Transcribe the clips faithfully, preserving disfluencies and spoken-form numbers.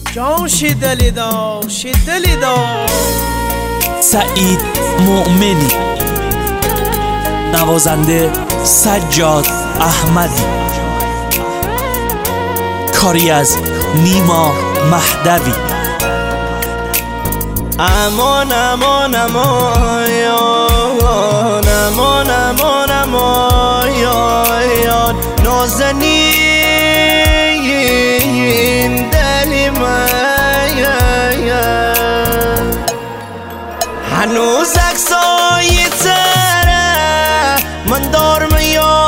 جان شدلی دا شدلی دا سعید مؤمنی، نوازنده سجاد احمدی، کاری از نیما مهدوی. امان امان امان امان امان امان نازنین دلی من هنوز عکسای تره من دارم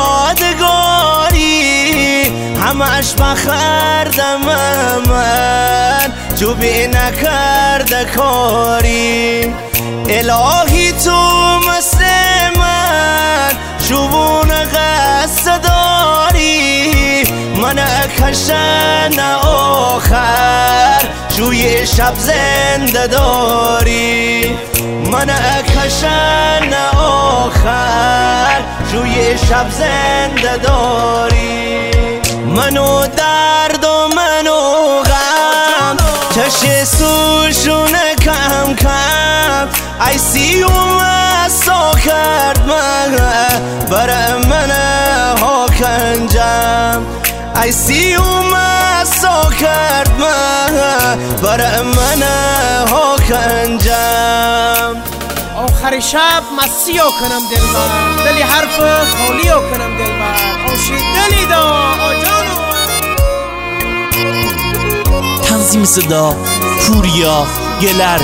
یادگاری، همش بخردم من تو بی نکرده کاری. الهی تو مثل من شبون قصد داری، من کشن آخر شوی شب زنده داری، من کشن آخر شوی شب زنده داری. منو درد و منو غم چش سوشونه کم کم ای سیوم سا کرد من برای من ها کنجم، ای سیوم سا کرد من برای من ها کنجم. آخر شب مسیو کنم دلبر، دلی حرف خالیو کنم دلبر. آشی دلی دا آجانو. تنظیم صدا پوریا گلردی.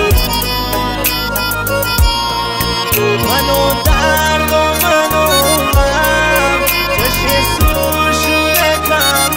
منو درد و منو غم چشم سوشونه کم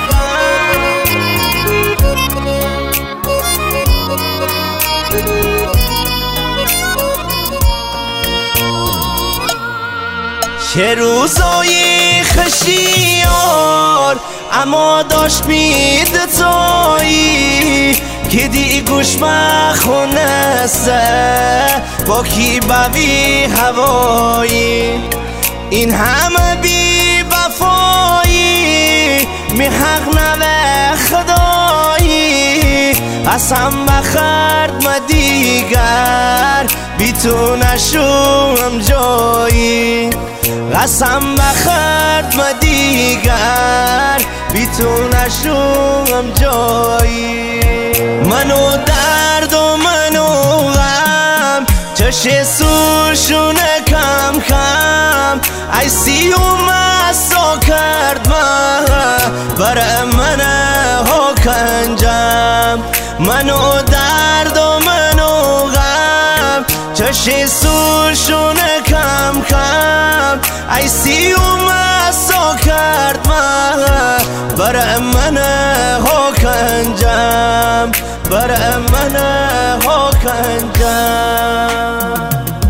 چه روزایی خشیار اما داشت میده تویی که دی گوش مخونسته با کی بوی هوایی. این همه بی وفایی می حق نوه خدایی، قسم بخرد ما دیگر بی تو نشوم جایی، قسم بخرد ما دیگر بی تو نشوم جایی. منو درد و منو غم چش سوشونه کم کم ای سیوم سا کرد من برای من ها کنجم. منو درد و منو غم چش سوشونه کم کم ای سیوم سا کرد من برای من ها کنجم، برای من ها کنجم.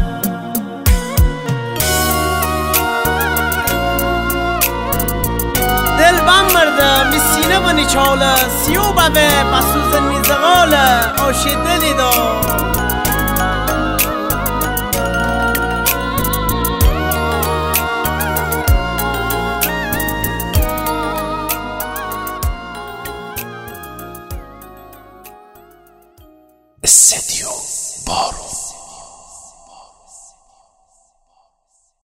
دل بم مرده می سینه منی چاله سیو ببه پسوز نیزغاله. آشی دلی دا